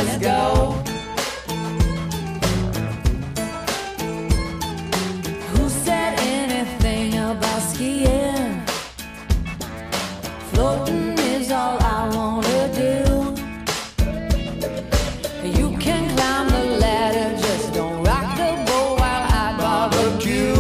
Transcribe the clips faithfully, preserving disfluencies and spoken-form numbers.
let's go. Who said anything about skiing? Floating is all I wanna do. You can climb the ladder, just don't rock the boat while I barbecue.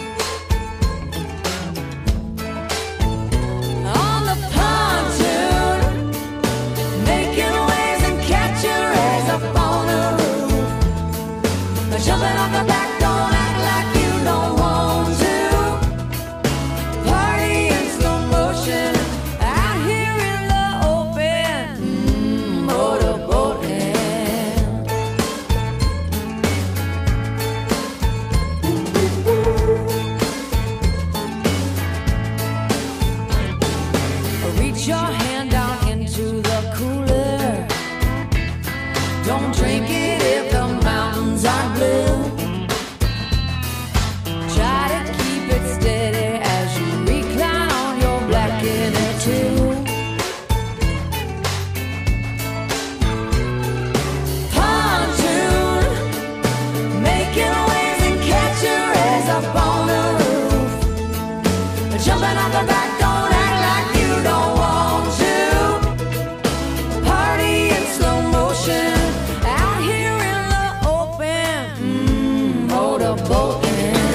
On the pontoon, making waves and catching rays up on the roof. Jumping off the back, don't act like you don't want to. Party in slow motion, out here in the open, mm, motorboating. Reach your hand down into the cooler. Don't drink it if the mountains are blue. Try to keep it steady as you recline on your black inner tube. Pontoon, making waves and catching rays up on the roof. Jumping off the back, don't act like you don't want to. Party in slow motion, out here in the open, mm, motorboating.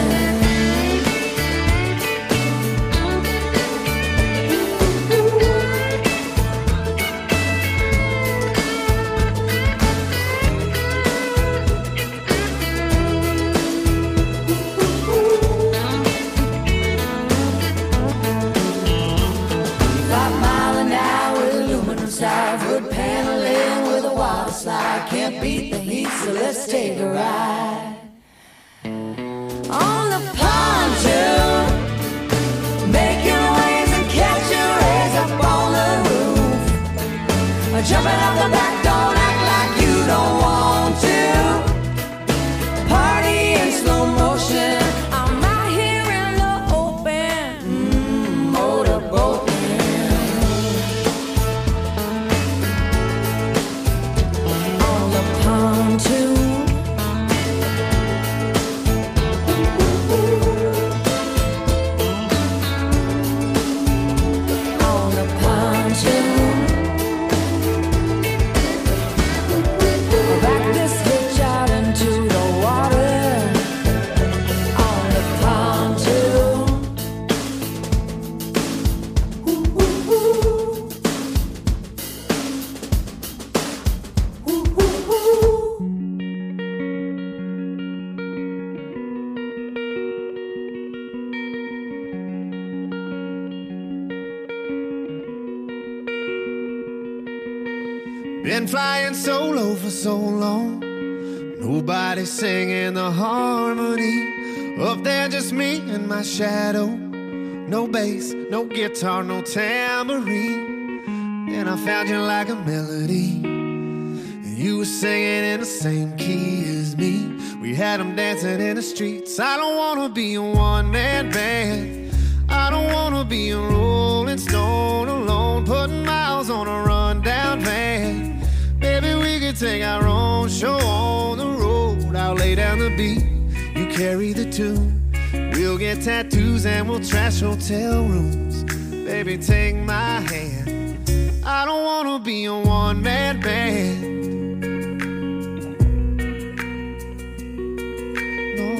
Five mile an hour, aluminum softwood paneling with a water slide. Can't beat the heat, so let's take a ride. On the pontoon, making waves and catching rays up on the roof. Jumping off the back, don't act like you don't want to. Party in slow motion, I'm out here in the open, mm, motorboating. On the pontoon, on the pontoon. Back this hitch out into the water. On the pontoon. Been flying solo for so long, nobody singing the harmony. Up there just me and my shadow. No bass, no guitar, no tambourine. And I found you like a melody, and you were singing in the same key as me. We had them dancing in the streets. I don't wanna be a one-man band. I don't wanna be a rolling stone alone, putting miles on a rundown van. Maybe we could take our own show on the road. I'll lay down the beat, you carry the tune. We'll get tattoos and we'll trash hotel rooms. Baby, take my hand. I don't wanna be a one-man band. No.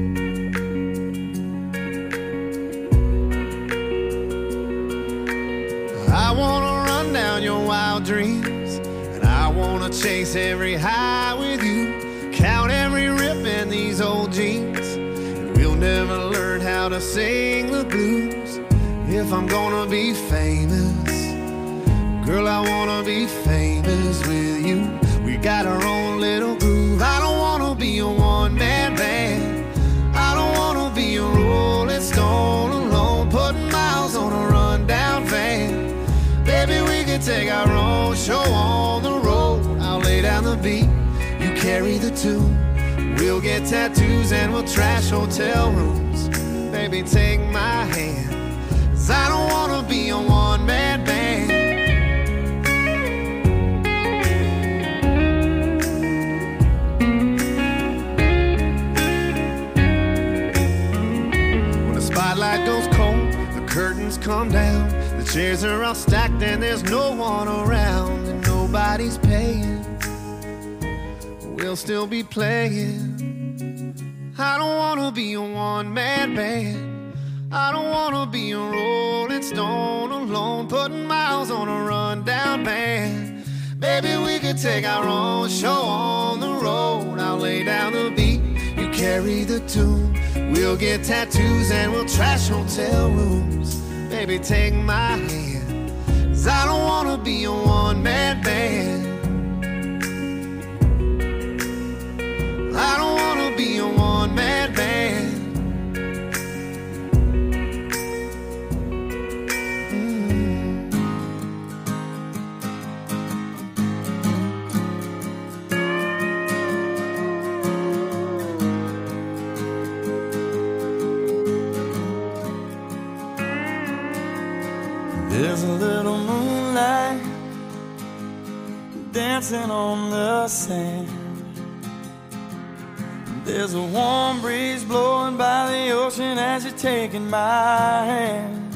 I wanna run down your wild dreams, and I wanna chase every high with you. Count every rip in these old jeans, and we'll never learn how to sing the blues. If I'm gonna be famous, girl, I wanna be famous with you. We got our own little groove. I don't wanna be a one-man band. I don't wanna be a rolling stone alone, putting miles on a rundown van. Baby, we could take our own show on the road. I'll lay down the beat, you carry the tune. We'll get tattoos and we'll trash hotel rooms. Baby, take my hand, 'cause I don't wanna be a one-man band. Chairs are all stacked and there's no one around and nobody's paying. We'll still be playing. I don't wanna be a one-man band. I don't wanna be a Rolling Stone alone, putting miles on a rundown band. Baby, we could take our own show on the road. I'll lay down the beat, you carry the tune. We'll get tattoos and we'll trash hotel rooms. Baby, take my hand, 'cause I don't wanna be a one-man band. I don't wanna be a one-man band. There's a little moonlight dancing on the sand. There's a warm breeze blowing by the ocean as you're taking my hand.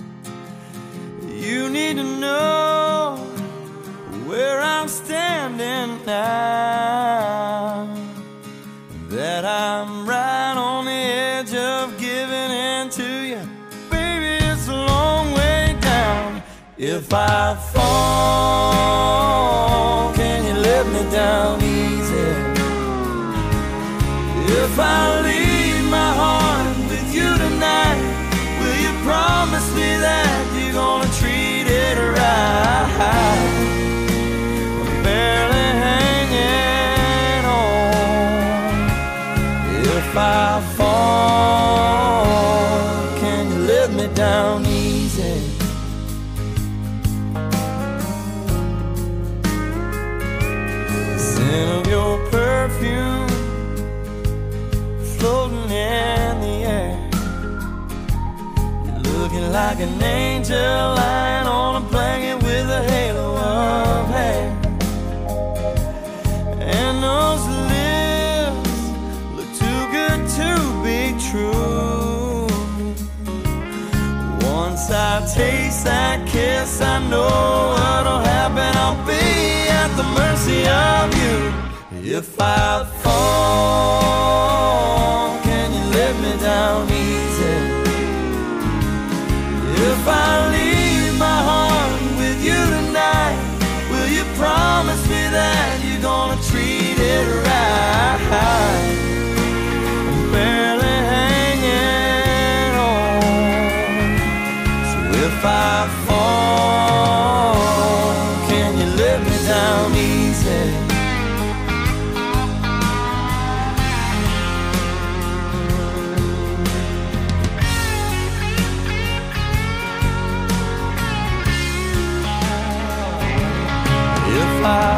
You need to know where I'm standing now, that I'm right on the edge of giving in to you. Baby, it's a long way down. If I fall, can you let me down easy? If I leave my heart with you tonight, will you promise me that you're gonna treat it right? I'm barely hanging on. If I fall, can you let me down easy? The scent of your perfume floating in the air, you're looking like an angel lying on a blanket with a halo of hair. And those lips look too good to be true. Once I taste that kiss, I know what'll happen. I'll be at the mercy of you. If I fall, can you let me down easy? If I leave my heart with you tonight, will you promise me that you're gonna treat it right? I'm barely hanging on. So if I fall, can you let me down easy? If I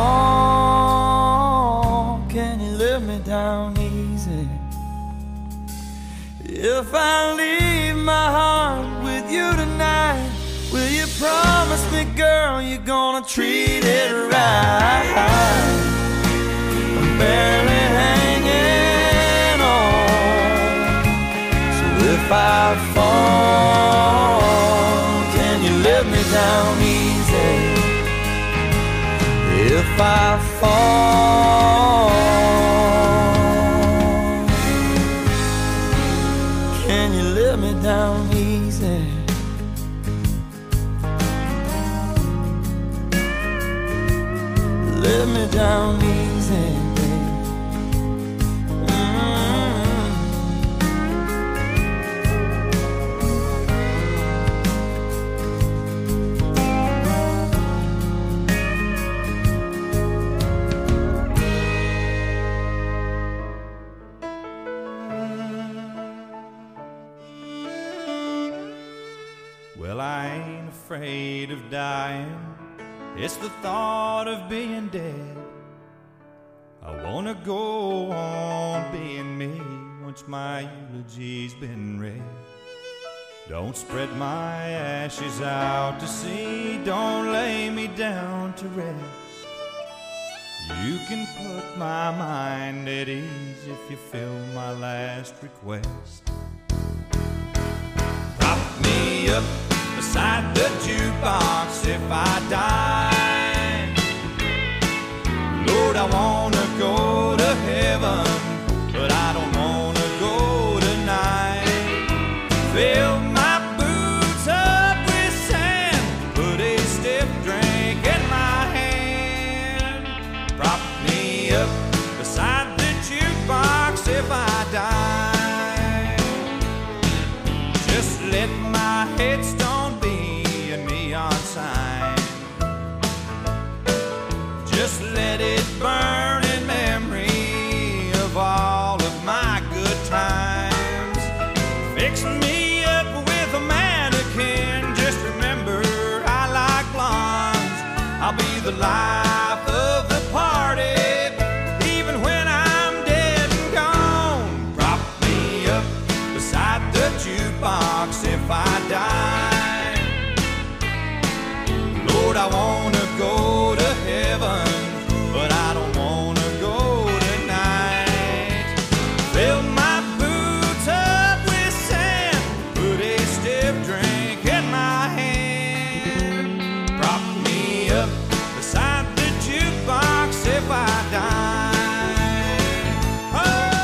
fall, can you let me down easy? If I leave my heart with you tonight, will you promise me, girl, you're gonna treat it right? I'm barely hanging on. So if I fall, can you let me down easy? If I fall, can you let me down easy? Let me down easy, babe. Mm-hmm. Well, I ain't afraid of dying. It's the thought of being dead. I wanna go on being me once my eulogy's been read. Don't spread my ashes out to sea. Don't lay me down to rest. You can put my mind at ease if you fill my last request. Prop me up beside the jukebox if I die. Lord, I wanna go to heaven, but I don't wanna go tonight. Fill my boots up with sand, put a stiff drink in my hand. Prop me up beside the jukebox if I die. Just let my headstone be a neon sign. Just let it burn in memory of all of my good times. Fix me up with a mannequin. Just remember I like blondes. I'll be the life of the party, even when I'm dead and gone. Prop me up beside the jukebox if I die. Lord, I wanna go to heaven, but I don't wanna go tonight. Fill my boots up with sand, put a stiff drink in my hand. Prop me up beside the jukebox if I die. Oh!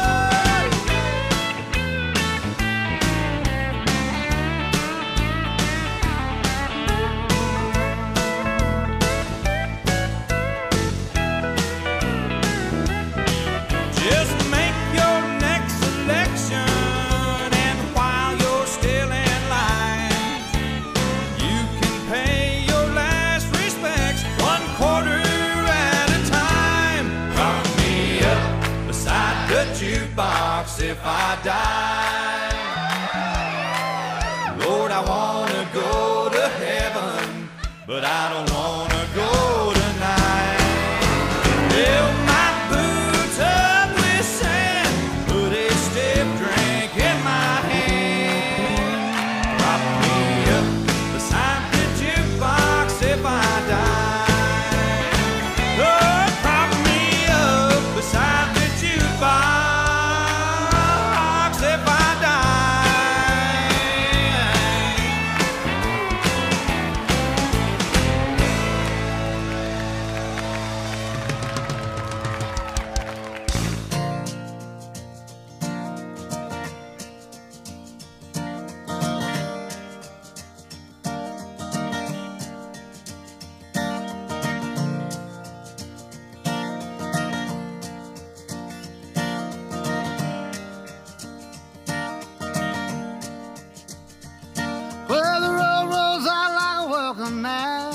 Just make your next selection, and while you're still in line, you can pay your last respects one quarter at a time. Prop me up beside the jukebox if I die. Lord, I wanna go to heaven, but I don't wanna go tonight. Fill my boots up with sand, put a stiff drink in my hand. Prop me up beside the jukebox if I die. Lord, prop me up beside the jukebox if I die. Well, the road rolls out like a welcome mat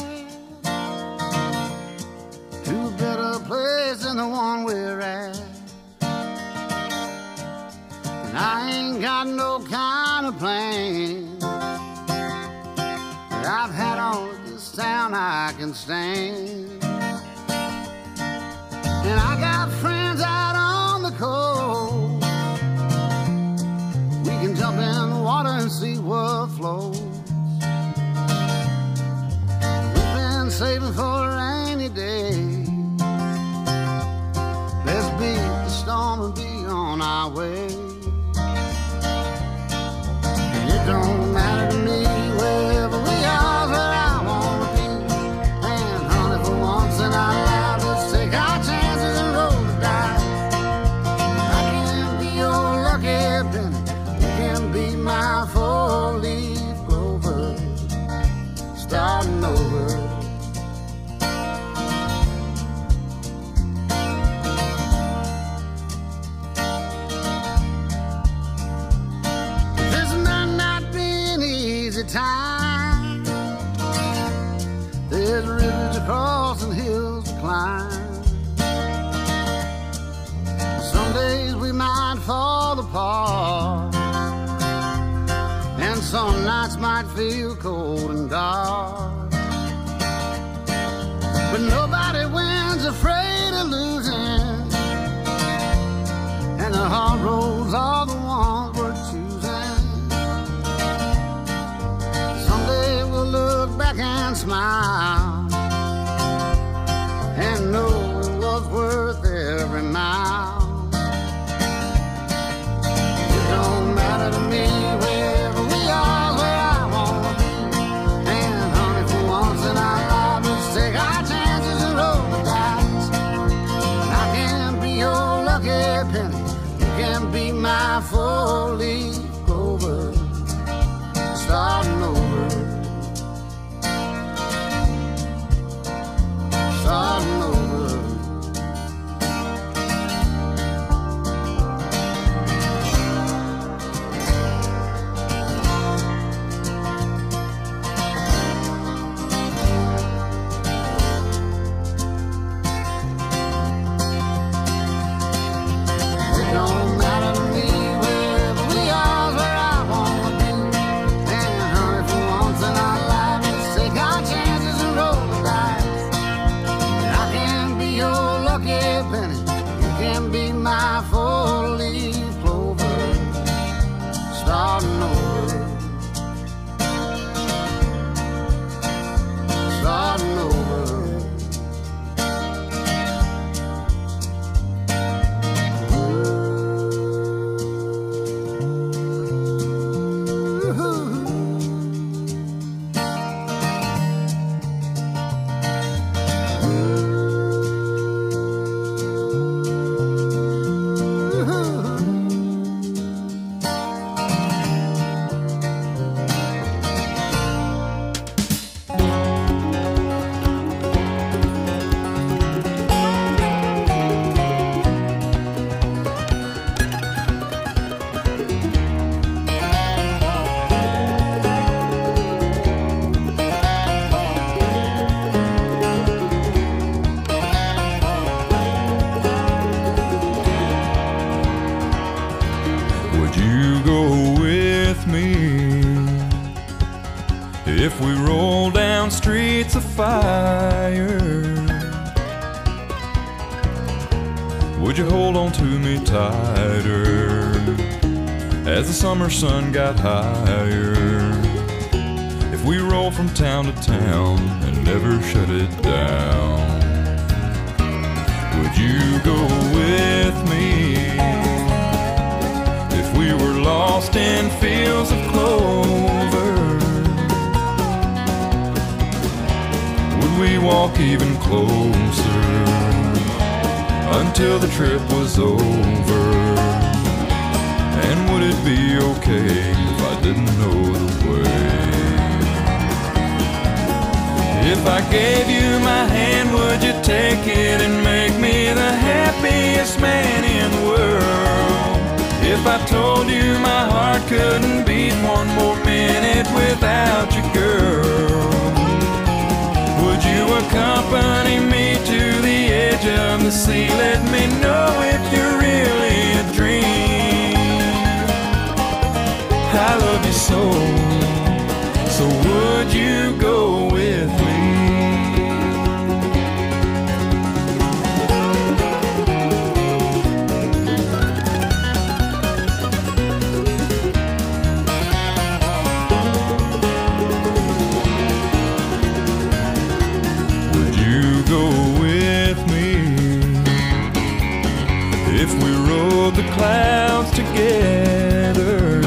to a better place than the one we're at. And I ain't got no kind of plan that I've had on this town I can stand. And I got friends out on the coast. We can jump in the water and see what flows. We've been saving for a rainy day. Let's beat the storm and be on our way. And it don't matter to me wherever we are, where I wanna be. And honey, for once in our lives, let's take our chances and roll the dice. I can be your lucky penny, you can be my four-leaf clover, starting over. This might not be an easy time. There's rivers to cross and hills to climb. Some days we might fall apart, and some nights might feel cold and dark. But nobody wins afraid of losing, and the hard roads are the ones worth choosing. Someday we'll look back and smile and know it was worth every mile. It don't matter to me wherever we are, where I wanna be. penny. You can be my four-leaf clover. Starting over. Starting over. If we roll down streets of fire, would you hold on to me tighter as the summer sun got higher? If we roll from town to town and never shut it down, would you go with me? If we were lost in fields of clover, we walk even closer until the trip was over? And would it be okay if I didn't know the way? If I gave you my hand, would you take it and make me the happiest man in the world? If I told you my heart couldn't beat one more minute without you, girl, would you accompany me to the edge of the sea? Let me know if you're really a dream. I love you so, so would you go with me? The clouds together,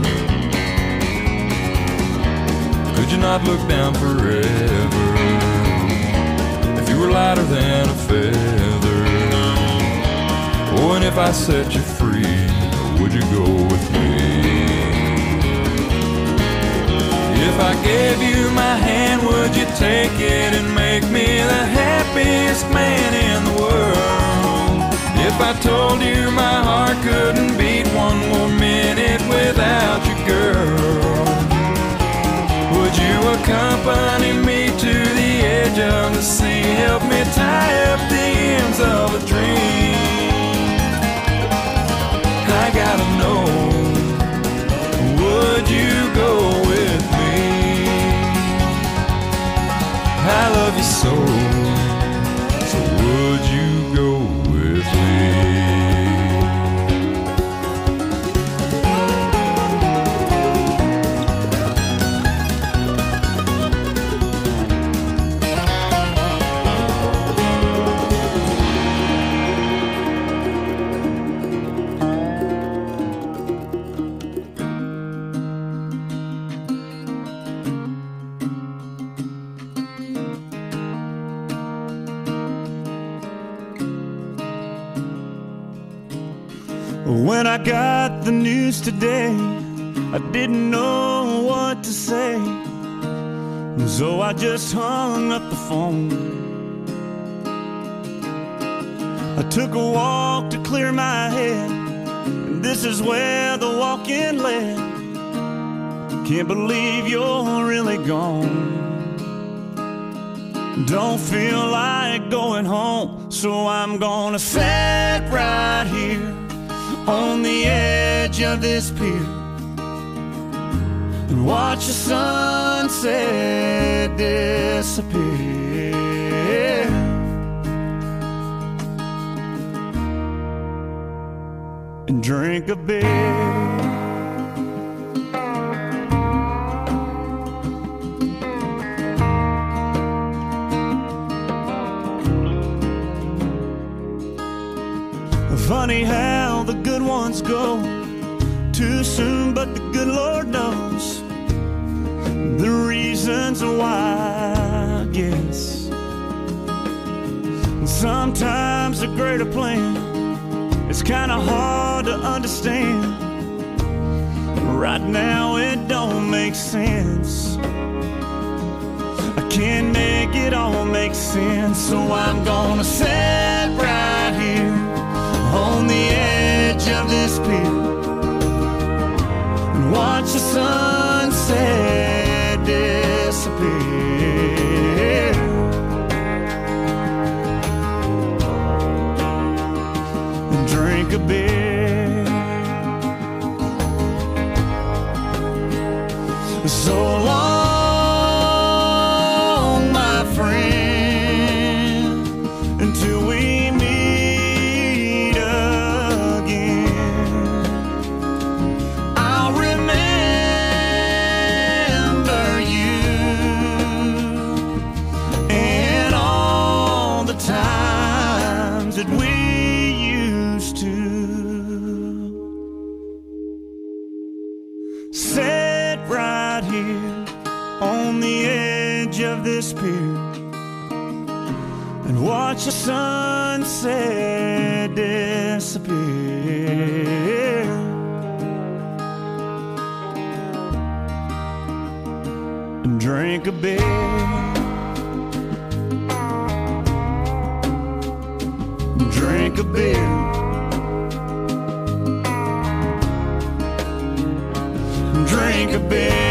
could you not look down forever? If you were lighter than a feather, oh, and if I set you free, would you go with me? If I gave you my hand, would you take it and make me the happiest man in the world? If I told you my heart couldn't beat one more minute without you, girl, would you accompany me to the edge of the sea? Help me tie up the ends of a dream. I gotta know, would you go with me? I love you so, so would you go with me? When I got the news today, I didn't know what to say, so I just hung up the phone. I took a walk to clear my head, and this is where the walk-in led. Can't believe you're really gone. Don't feel like going home, so I'm gonna sit right here on the edge of this pier and watch the sunset disappear. And drink a beer. Funny how the good ones go too soon, but the good Lord knows the reasons why, I guess. Sometimes a greater plan is kinda hard to understand. Right now it don't make sense. I can't make it all make sense, so I'm gonna sit right here on the edge of this pier and watch the sunset disappear. And drink a beer. So long, my friend, until we this pier and watch the sunset disappear. And drink a beer. Drink a beer. Drink a beer.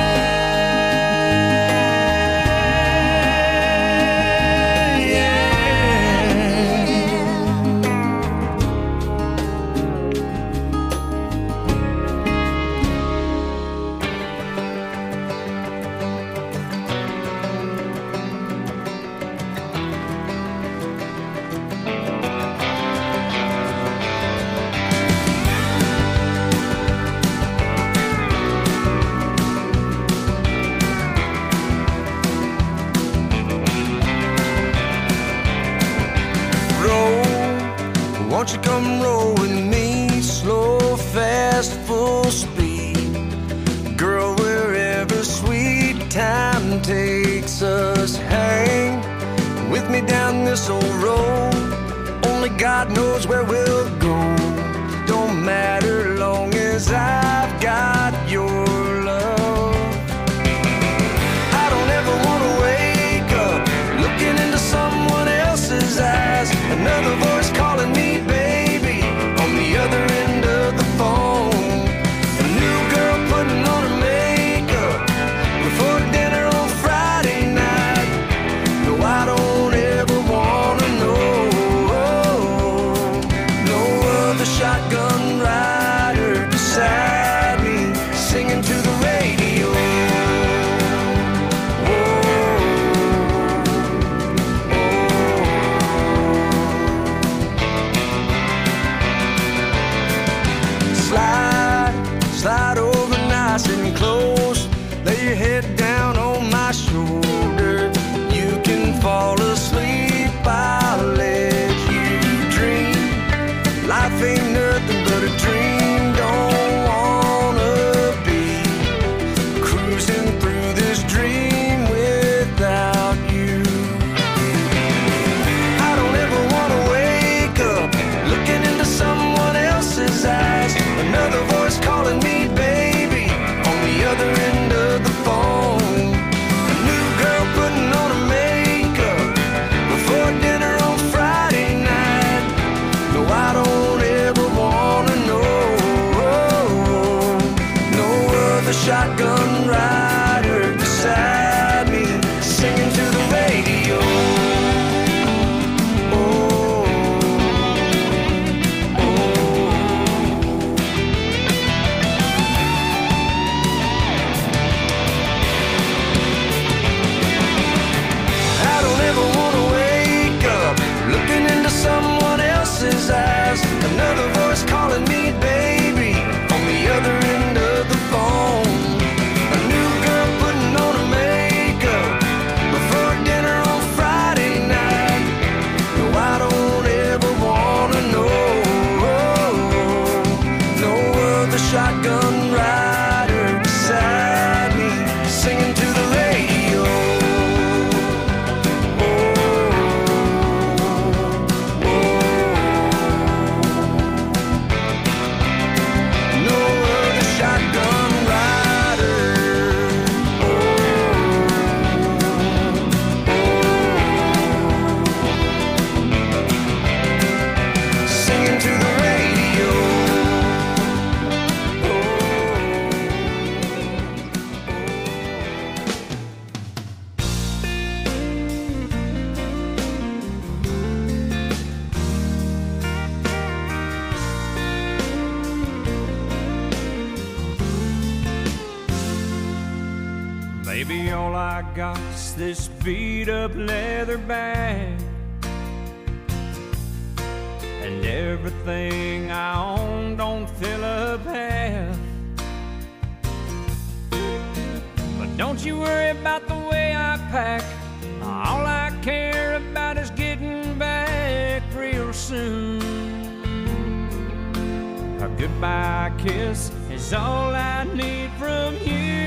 Won't you come roll with me, slow, fast, full speed, girl, wherever sweet time takes us. Hang with me down this old road, only God knows where we'll go. Don't matter long as I've got your love. I don't ever want to wake up looking into someone else's eyes, another voice calling me baby on the other end of the phone. A new girl putting on her makeup before dinner on Friday night. No, I don't ever wanna know. No other shotgun rider beside me singing to the radio. Slide over nice and close, lay your head down on my shoulder. You can fall asleep, I'll let you dream. Life ain't nothing but a dream, don't wanna be cruising through this dream without you. I don't ever wanna wake up looking into someone else's shotgun rider beside me, singing to the radio. Oh, oh. I don't ever want to wake up looking into someone else's eyes. Another voice calling me baby on the other end of the phone. A new girl putting on her makeup before dinner on Friday night. No, I don't ever wanna know. No other shotgun rider beside me, singing to the radio. Oh, oh. No other shotgun rider. Oh, oh. Singing to the radio. Baby, all I got's this beat up leather bag, and everything I own don't fill up half. But don't you worry about the way I pack. All I care about is getting back real soon. A goodbye kiss is all I need from you.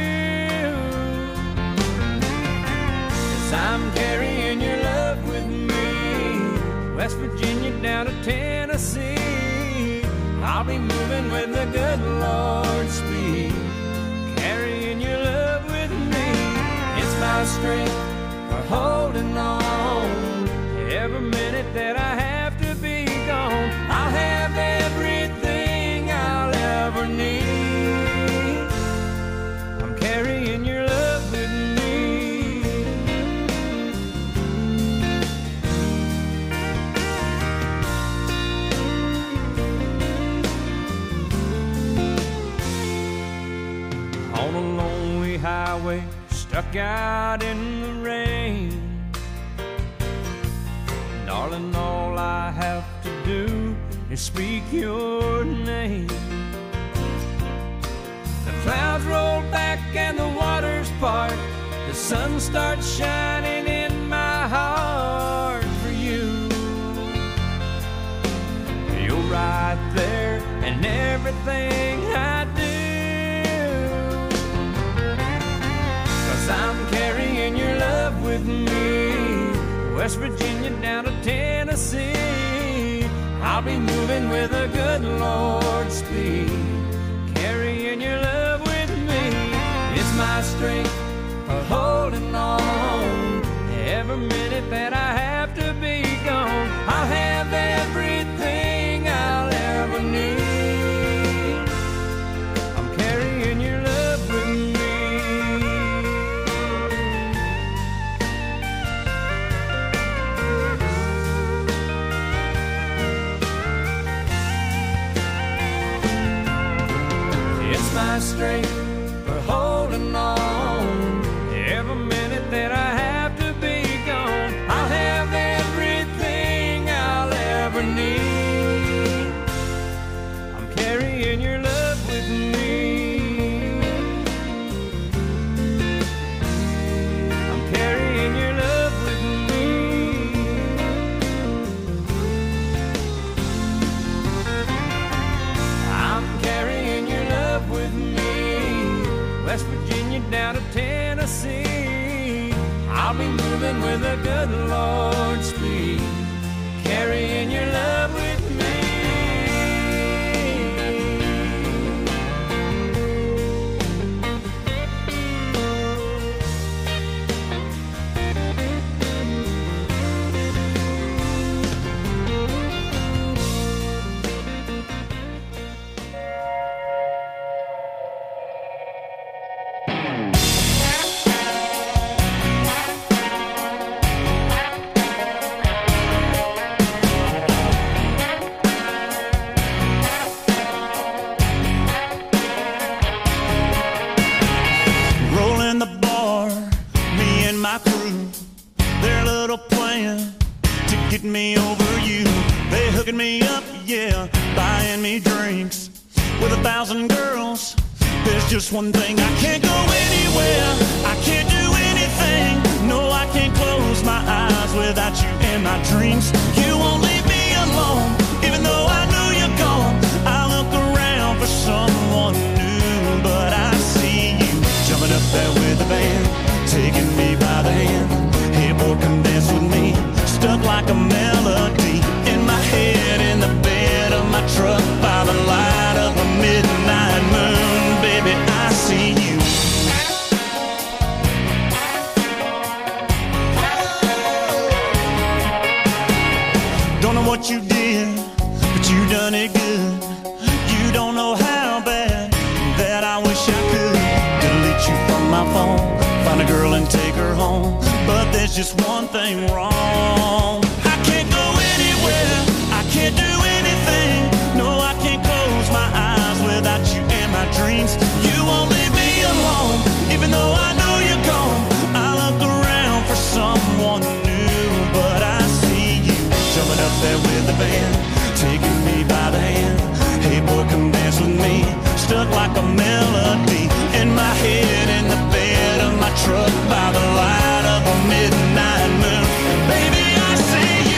I'm carrying your love with me, West Virginia down to Tennessee. I'll be moving with the good Lord's speed, carrying your love with me. It's my strength for holding on. Every minute that I have to be gone, I'll have everything I'll ever need. I'm carrying your love with me. On a lonely highway, stuck out in the rain. Darling, all I have to do is speak your name. The clouds roll back and the waters part. The sun starts shining in my heart for you. You're right there in everything I do. I'm carrying your love with me, West Virginia down to Tennessee. I'll be moving with a good Lord's speed, carrying your love with me. It's my strength for holding on. Every minute that I have to be gone, I'll have everything I'll ever need. I'm carrying your love with me. My strength for holding on. Every minute that I have to be gone, I'll have everything I'll ever need. I'm carrying your love with me. I'm carrying your love with me. I'm carrying your love with me, West Virginia down to Tennessee. I'll be moving with a good Lord's speed, carrying your love with me. yeah, buying me drinks with a thousand girls. There's just one thing, I can't go anywhere, I can't do anything. No, I can't close my eyes without you in my dreams. You won't leave me alone, even though I know you're gone. I look around for someone new, but I see you jumping up there with the band, taking me by the hand. Hey boy, come dance with me, stuck like a melody in my head, in the bed of my truck, by the light of a midnight moon. Baby, I see you. Don't know what you did, but you done it good. You don't know how bad that I wish I could delete you from my phone, find a girl and take her home. But there's just one thing wrong, I can't go anywhere, I can't do anything. No, I can't close my eyes without you in my dreams. You won't leave me alone, even though I know you're gone. I look around for someone new, but I see you jumping up there with the band, taking me by the hand. Hey boy, come dance with me, stuck like a melody in my head, in the bed of my truck, by the light of a midnight moon. Baby, I see you.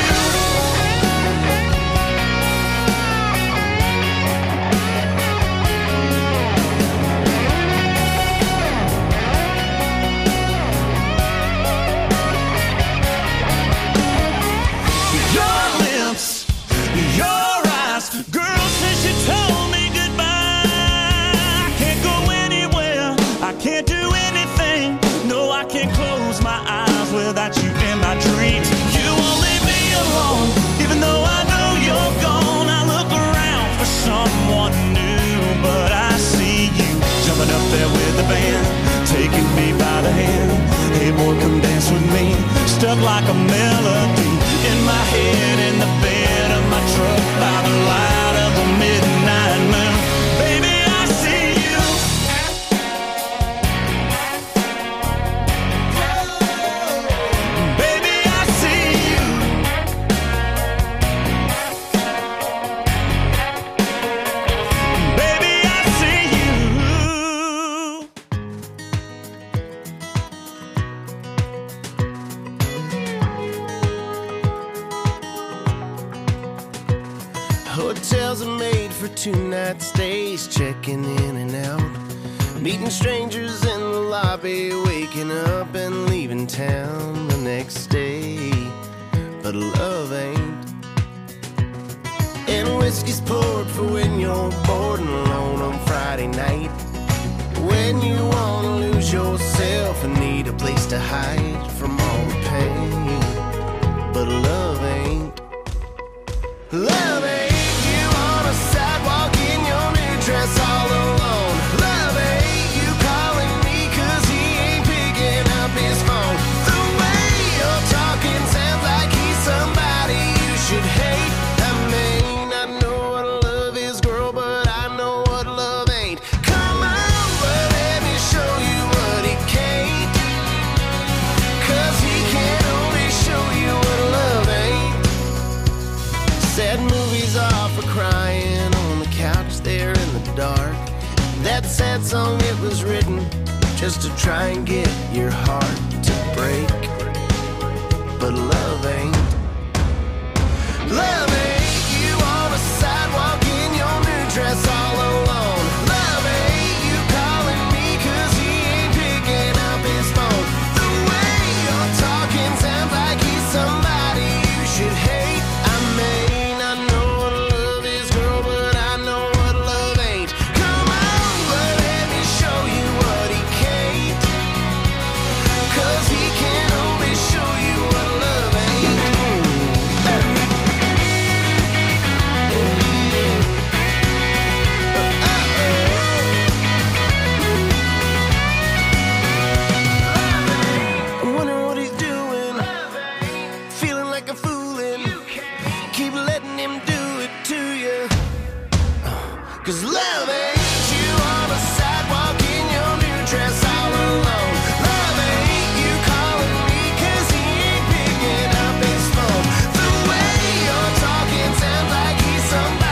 Your lips, your eyes, girl, since you told me goodbye, I can't go anywhere, I can't do anything. No, I can't close my eyes without you in my dreams. You won't leave me alone, even though I know you're gone. I look around for someone new, but I see you jumping up there with the band, taking me by the hand. Hey boy, come dance with me, stuck like a melody in my head, in the bed of my truck, by the light of a midnight moon. Baby, I see you. Baby, I see you. Baby, I see you. Hotels are made for two-night stays, checking in and out, meeting strangers in the lobby, waking up and leaving town the next day. But love ain't. And whiskey's poured for when you're bored and alone on Friday night, when you wanna lose yourself and need a place to hide from all the pain. But love ain't. Love ain't. You on a sidewalk in your new dress all alone. Love ain't. You calling me 'cause he ain't picking up his phone. The way you're talking sounds like he's somebody you should hate. I mean, I know what love is, girl, but I know what love ain't. Come on, but let me show you what he can't. 'Cause he can only show you what love ain't. Sad movies are for crying on the couch there in the dark. That sad song, it was written just to try and get your heart to break. But love ain't. Love ain't. You on a sidewalk in your new dress all alone. Love ain't. You calling me 'cause he ain't picking up his phone. The way you're talking sounds like he's somebody you should hate. I mean, I know what love is, girl, but I know what love ain't. Come on, but let me show you what he can't. 'Cause he can only show you what love ain't. I'm wondering what he's doing, feeling like a foolin'. Keep letting him do it to you. 'Cause love ain't. You on a sidewalk in your new dress all alone. Love ain't. You calling me 'cause he ain't picking up his phone. The way you're talking sounds like he's somebody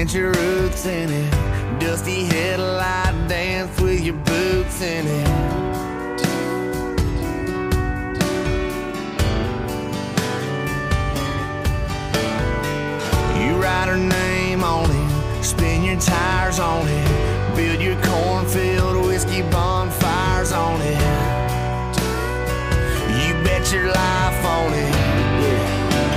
plant your roots in it. Dusty headlight dance with your boots in it. You write her name on it, spin your tires on it, build your cornfield whiskey bonfires on it. You bet your life on it. Yeah.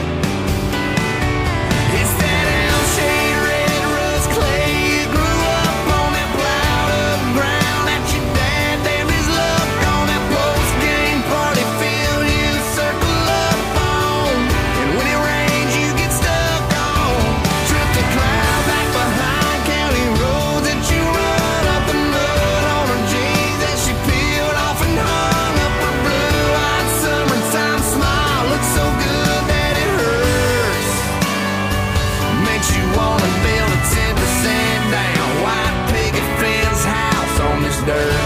It's that L-shaped red rust clay. You grew up on that plowed up ground that your dad damned his luck on that post-game party field you circle up on. And when it rains you get stuck on. Trip the cloud back behind county roads that you run up the mud on her jeans that she peeled off and hung up her blue-eyed summertime smile. Looks so good that it hurts. Makes you wanna build a ten percent down white picket fence house on this dirt.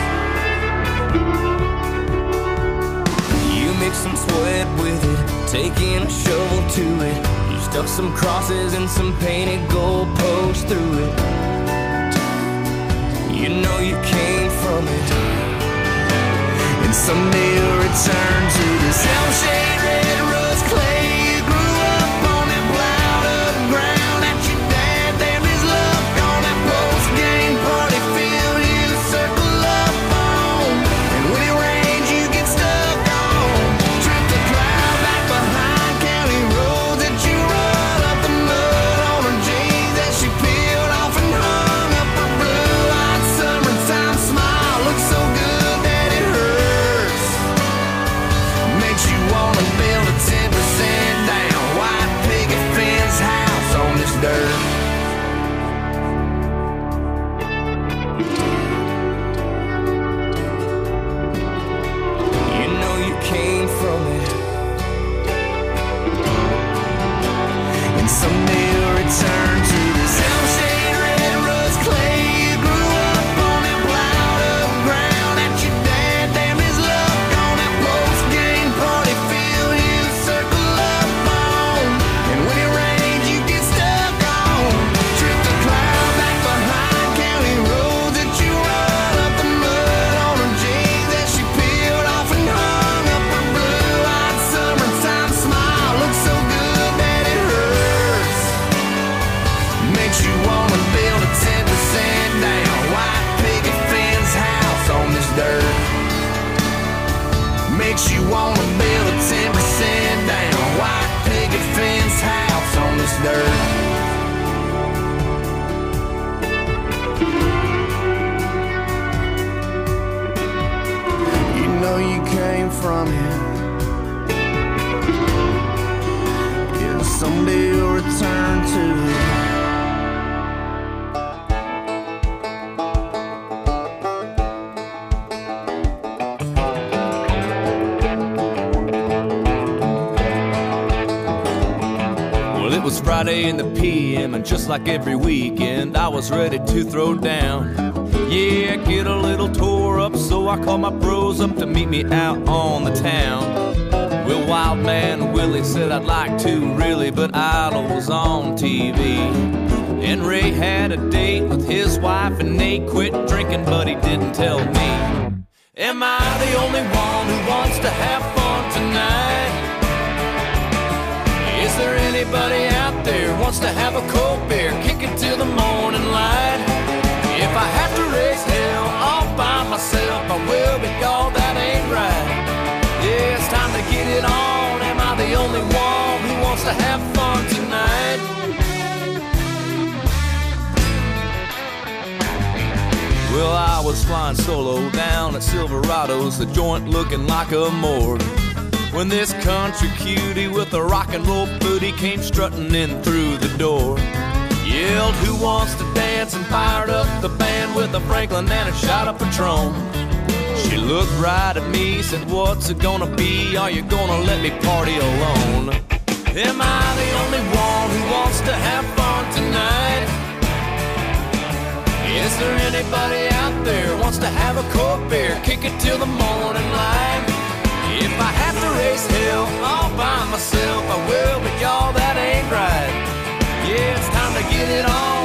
You mix some sweat with it, taking a shovel to it. You stuck some crosses and some painted gold posts through it. You know you came from it, and someday you'll return to this L-shaped red rust clay. You grew up on that plowed up ground that your dad damned his luck on that post-game party field you circle up on. And when it rains you get stuck on. Trip the cloud back behind county roads that you run up the mud on her jeans that she peeled off and hung up her blue-eyed summertime smile. Looks so good that it hurts. Makes you wanna build a ten percent down white picket fence house on this dirt. You know you came from it, and someday you'll return to this L-shaped red rust clay. You grew up on that plowed up ground that your dad damned his luck on that post-game party field you circle up on. And when it rains you get stuck on. Trip the cloud back behind county roads that you run up the mud on her jeans that she peeled off and hung up her blue-eyed summertime smile. Looks so good that it hurts. Makes you wanna build a ten percent down white picket fence house on this dirt. Makes you wanna build a ten percent down white picket fence house on this dirt. You know you came from it, yeah, someday you'll return to it. Well, it was Friday in the P M, and just like every weekend, I was ready to throw down. Yeah, get a little tore up, so I called my bros up to meet me out on the town. Well, Wild Man Willie said I'd like to, really, but Idol was on T V. And Ray had a date with his wife, and Nate quit drinking, but he didn't tell me. Am I the only one who wants to have fun tonight? Is there anybody out there who wants to have a cold beer, kick it till the morning light? If I have to raise hell all by myself, I will, but y'all, that ain't right. Yeah, it's time to get it on. Am I the only one who wants to have fun tonight? Well, I was flying solo down at Silverado's, the joint looking like a morgue, when this country cutie with a rock and roll booty came strutting in through the door. Yelled, who wants to dance, and fired up the band with a Franklin and a shot of Patron. She looked right at me, said, what's it gonna be? Are you gonna let me party alone? Am I the only one who wants to have fun tonight? Is there anybody out there who wants to have a cold beer, kick it till the morning light? If I have to raise hell all by myself, I will, but y'all, that ain't right. Yeah, it's time to get it on.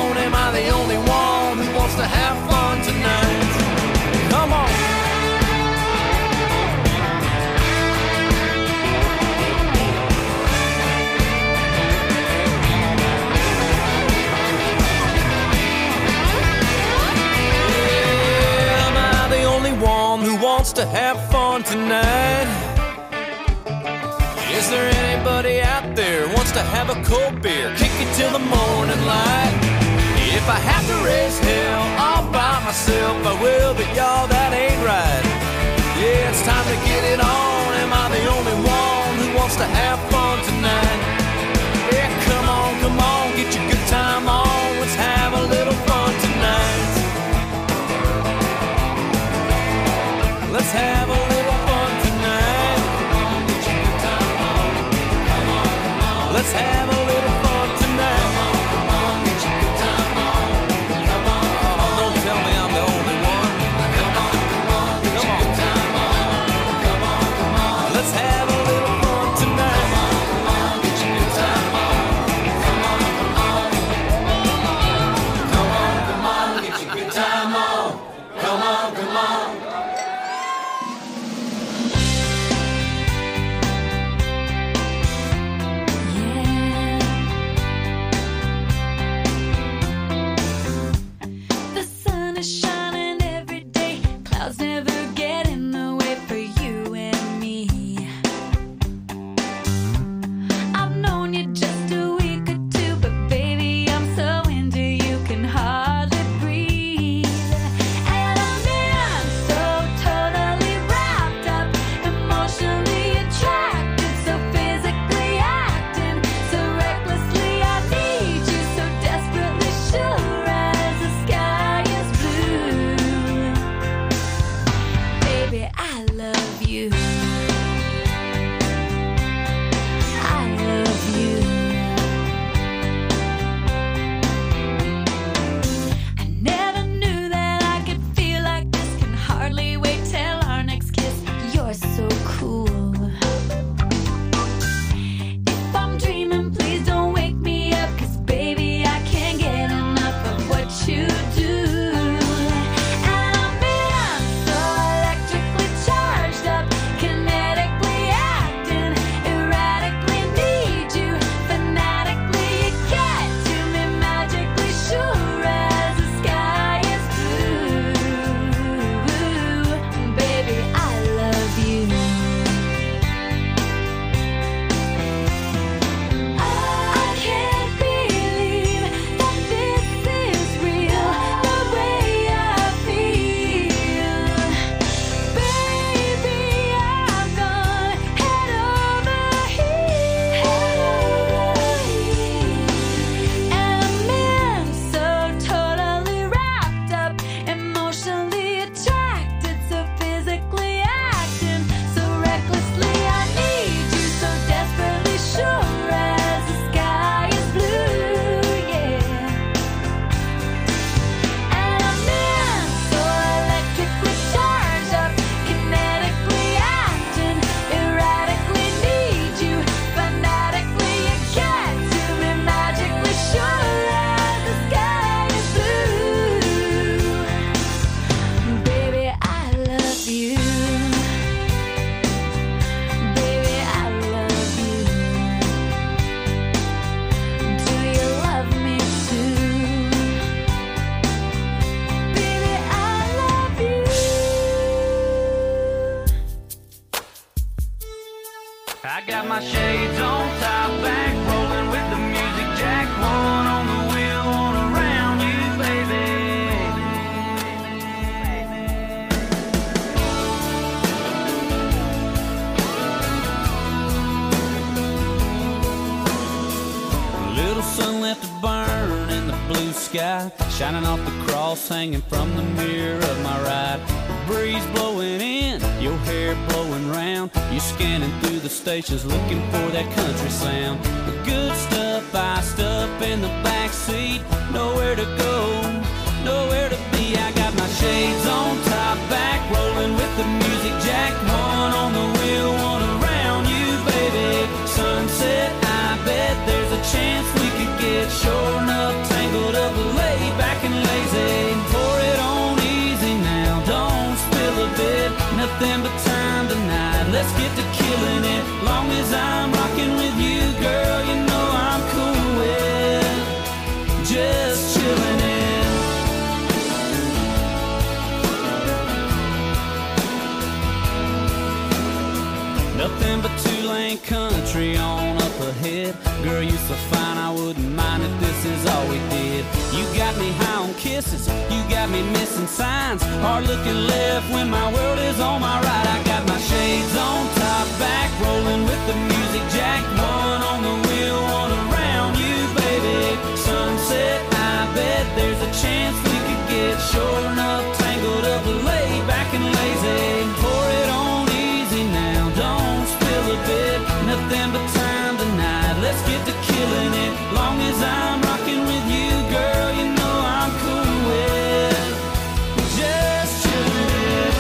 tonight? Is there anybody out there wants to have a cold beer, kick it till the morning light? If I have to raise hell all by myself, I will, but y'all, that ain't right. Yeah, it's time to get it on. Am I the only one who wants to have fun tonight? Yeah, come on, come on, get your good time on. Let's have a little fun tonight. Let's have a little fun tonight. Let's have a little fun tonight. Don't tell me I'm the only one. Come on, let's have a little fun tonight. Come on, come on, get your good time on. Come on, come on. Shining off the cross, hanging from the mirror of my ride. The breeze blowing in, your hair blowing round. You scanning through the stations, looking for that country sound. The good stuff iced up in the back seat. Nowhere to go, nowhere to be. I got my shades on, top back, rolling with the music jack. One on the wheel, one around you, baby. Sunset, I bet there's a chance we could get shore enough, tangled up, laid back and lazy. Pour it on easy now, don't spill a bit. Nothing but time tonight, let's get to killing it. Long as I'm rocking with you, girl, you know I'm cool with just chilling it. country on up ahead. Girl, you so fine, I wouldn't mind if this is all we did. You got me high on kisses, you got me missing signs. Hard looking left when my world is on my right. I got my shades on, top back, rolling with the music jack. One on the wheel, one around you, baby. Sunset, I bet there's a chance we could get sure enough tangled up, laid back and lazy. Pour it on easy now, don't spill a bit. Nothing but time tonight, let's get to killing it. Long as I'm rocking with you, girl, you know I'm cool with just chilling it.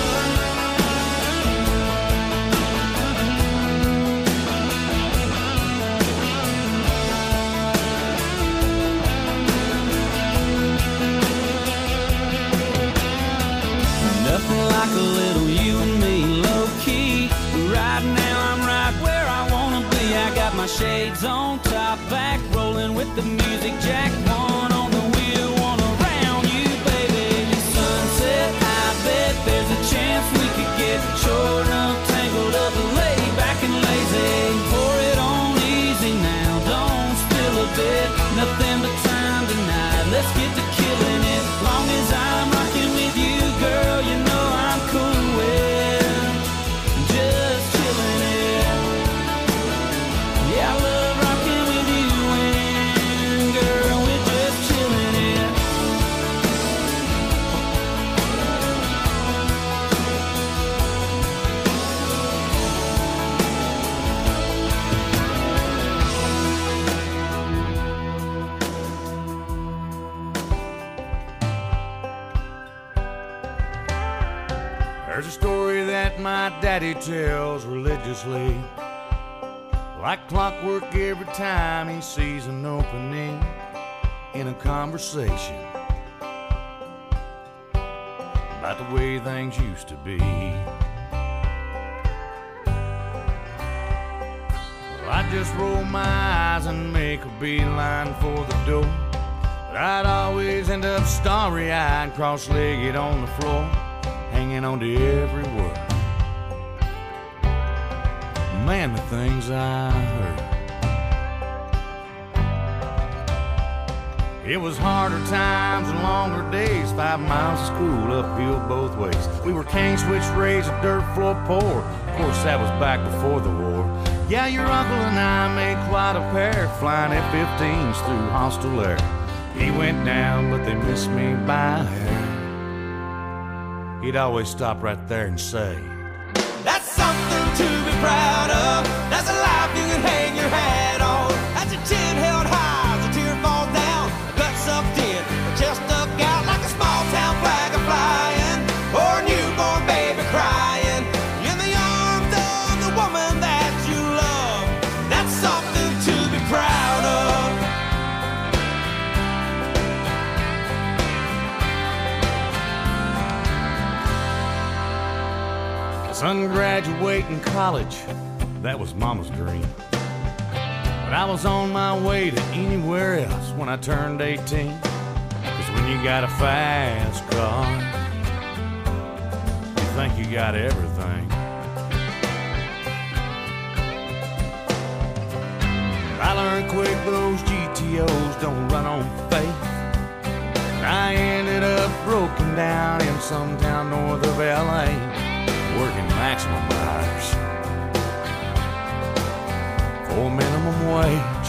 Nothing like a little you and me, low key. Right now I'm right where I wanna be. I got my shades on, top back, rolling with the music jack. One on the wheel, one around you, baby. Sunset, I bet there's a chance we could get short enough, tangled up, laid back and lazy. Pour it on easy now, don't spill a bit. Nothing but time tonight, let's get to killing it. Long as I'm rocking with you, girl, you know I'm cool with just chilling it. Yeah, I love rocking with you and girl, we're just chilling it. There's a story that my daddy tells religiously, like clockwork every time he sees an opening in a conversation about the way things used to be. Well, I just roll my eyes and make a beeline for the door, but I'd always end up starry-eyed, cross-legged on the floor, hanging on to every word. Man, the things I heard. It was harder times and longer days, five miles of school uphill both ways. We were cane switch raised, a dirt floor poor. Of course, that was back before the war. Yeah, your uncle and I made quite a pair, flying F fifteens through hostile air. He went down, but they missed me by a hair. He'd always stop right there and say, That's something to be proud of. That's a life you can hang your hat on. That's your chin held high as a tear falls down. Gut sucked in, chest stuck out like a small town flag a flying, or a newborn baby crying in the arms of the woman that you love. That's something to be proud of. son graduating college, that was mama's dream. But I was on my way to anywhere else when I turned eighteen. Cause when you got a fast car, you think you got everything. I learned quick those G T Os don't run on faith. I ended up broken down in some town north of L A, working maximum hours for minimum wage.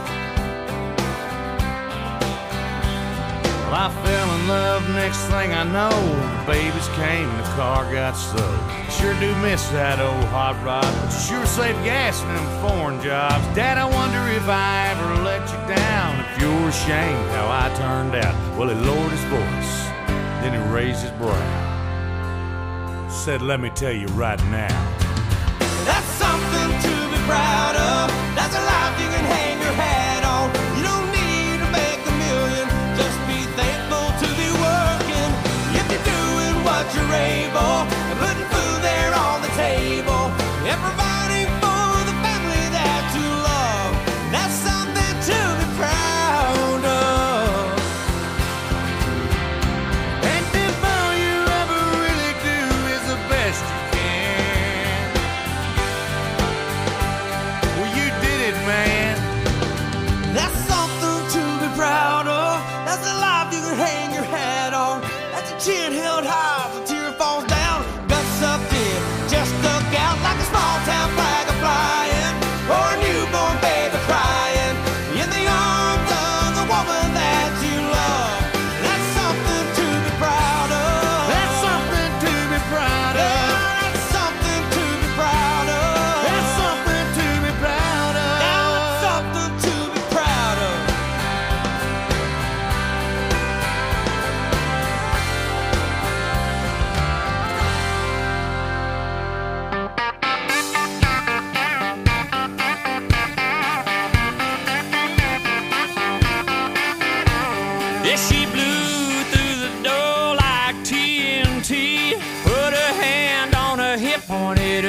Well, I fell in love, next thing I know, the babies came and the car got sold. Sure do miss that old hot rod, but you sure save gas in them foreign jobs. Dad, I wonder if I ever let you down, if you're ashamed how I turned out. Well, he lowered his voice, then he raised his brow, said, let me tell you right now, that's something to be proud of. That's a life you can hang your hat on. You don't need to make a million, just be thankful to be working. If you're doing what you're able, and putting food there on the table, and providing for the family that you love, that's something to be proud of. and if all you ever really do is the best you can,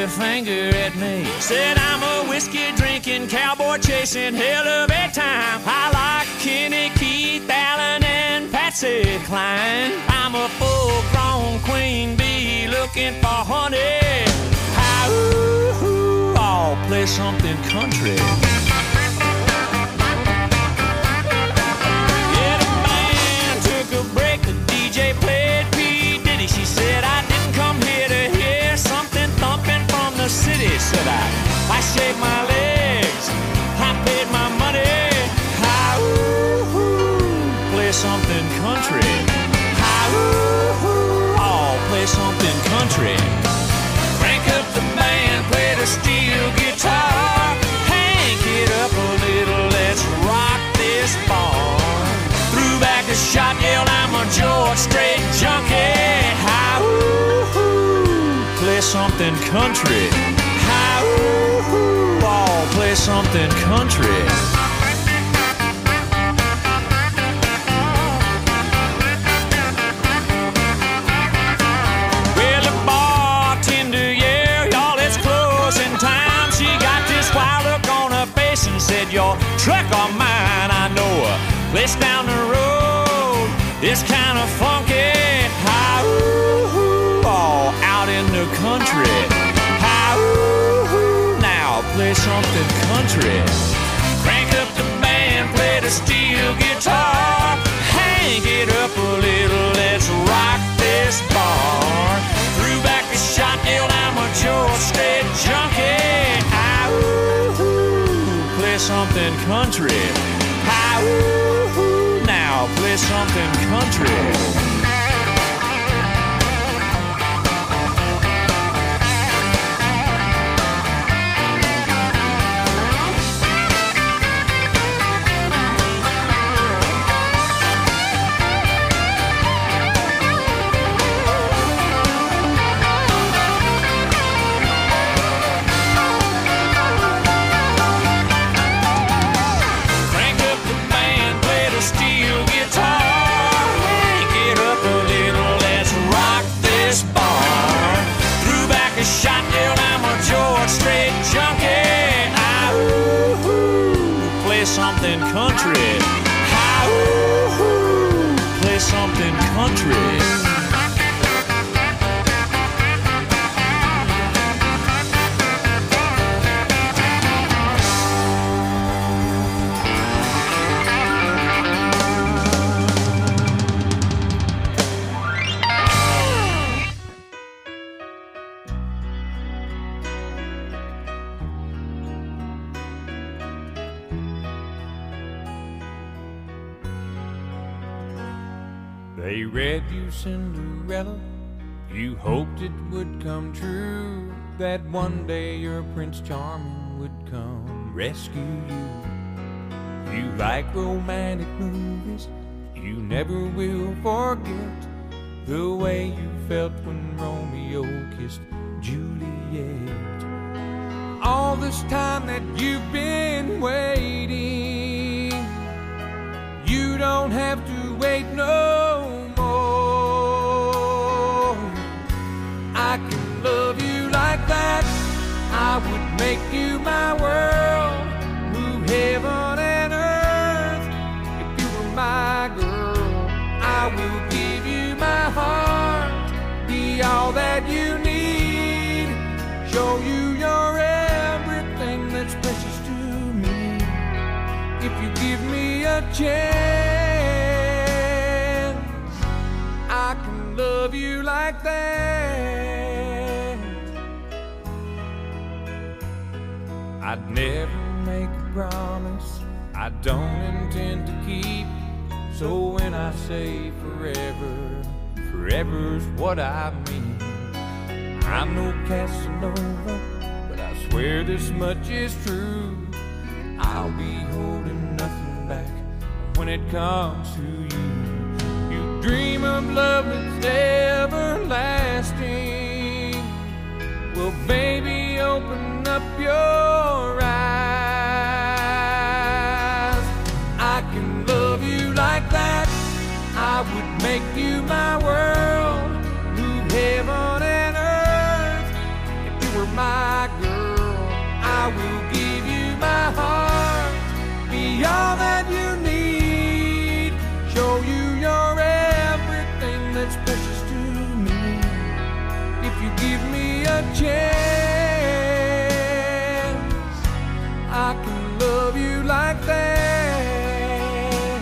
a finger at me. Said I'm a whiskey drinking, cowboy chasing, hell of a time. I like Kenny, Keith, Allen, and Patsy Cline. I'm a full-grown queen bee looking for honey. How, ooh, ooh, I'll play something country. Yeah, the band took a break, the D J played P. Diddy. She said I didn't come here to hear something thumping from the city. Said I, I shaved my legs, I paid my money. How, ooh, ooh, play something country. How, ooh, ooh, I'll play something country. Crank up the band, play the steel guitar. Hank it up a little, let's rock this barn. Threw back a shot, yelled I'm a George Strait junkie. How, ooh, ooh, play something country. How, ooh, ooh, I'll play something country. Well, the bartender, yeah, y'all, it's closing time. She got this wild look on her face and said, your truck or mine, I know a place down the road. It's kind of funky. How, ooh, ooh, all out in the country. How, ooh, ooh, now play something country. Crank up the band, play the steel guitar. Hang it up a little, let's rock this bar. Threw back a shot, yelled I'm a George Strait junkie. How, ooh, ooh, play something country. How, ooh, ooh, now play something country. Something country. How, ooh, ooh, play something country. They read you Cinderella, you hoped it would come true, that one day your Prince Charming would come rescue you. You like romantic movies, you never will forget the way you felt when Romeo kissed Juliet. All this time that you've been waiting, you don't have to wait no more. I can love you like that, I would make you my world, move heaven and earth. If you were my girl, I will give you my heart, be all that you need, show you you're everything that's precious to me. If you give me a chance, I can love you like that. I'd never make a promise I don't intend to keep. So when I say forever, forever's what I mean. I'm no Casanova, but I swear this much is true. I'll be holding nothing back when it comes to you. You dream of love that's everlasting. Well, baby, open up your eyes. I can love you like that, I would make you my world, move heaven and earth. If you were my can love you like that.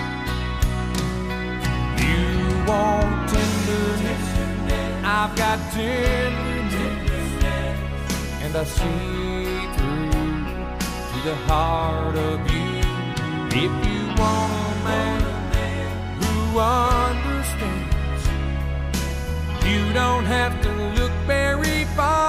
You want tenderness, I've got tenderness, and I see through to the heart of you. If you want a man who understands, you don't have to look very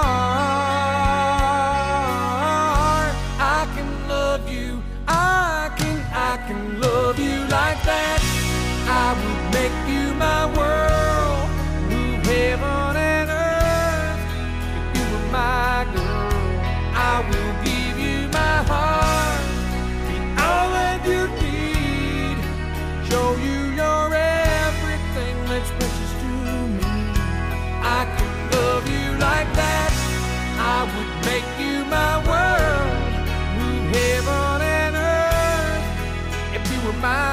far. I can love you, I can, I can love you like that. I would make you my world, move heaven and earth. If you were my girl, I will give you my heart, be all that you need, show you you're everything that's precious to me. I can love you like that. I would make you my world, move heaven and earth. If you were my